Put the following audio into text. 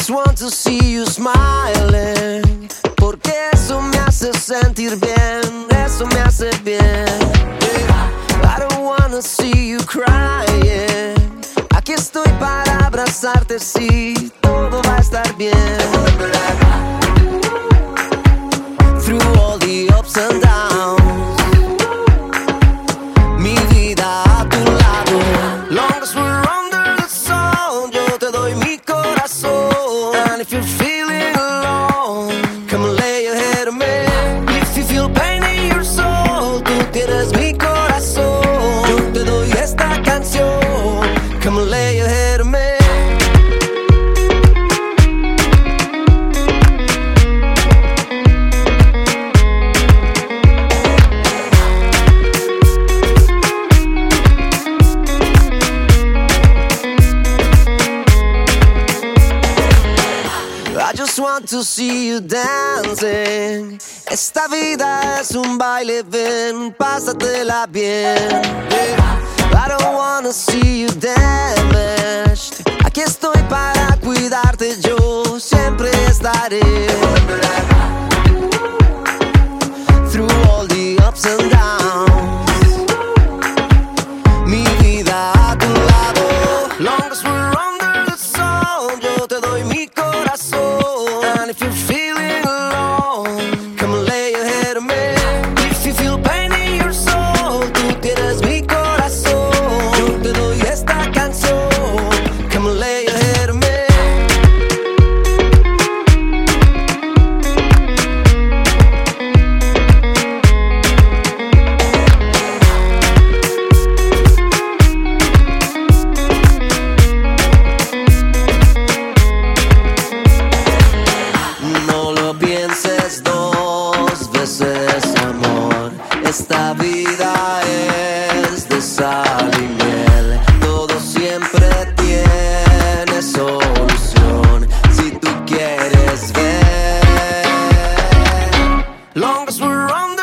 just want to see you smiling, porque eso me hace sentir bien, eso me hace bien. I don't wanna see you crying. Aquí estoy para abrazarte, sí, todo va a estar bien. Through all the ups and downs, mi vida a tu lado. Long as we're under the sun, yo te doy mi corazón. And if you're feeling alone, come and lay your head on me. If you feel pain in your soul, tú tienes mi corazón. Yo te doy esta canción. Come and lay your head on me. I just want to see you dancing. Esta vida es un baile, ven, pásatela bien. I don't wanna see you damaged. Aquí estoy para cuidarte, yo siempre estaré. Through all the ups and downs, mi vida a tu lado. Long as we're under the sun, yo te doy mi corazón. And if you're feeling alone, come and lay your head on me. If you feel pain in your soul, tú tienes mi corazón. Yo te doy esta canción. Come and lay your head on me. No lo pienses dos veces, amor. Esta vida es de sal y miel. Todo siempre tiene solución si tú quieres ver. Long as we're on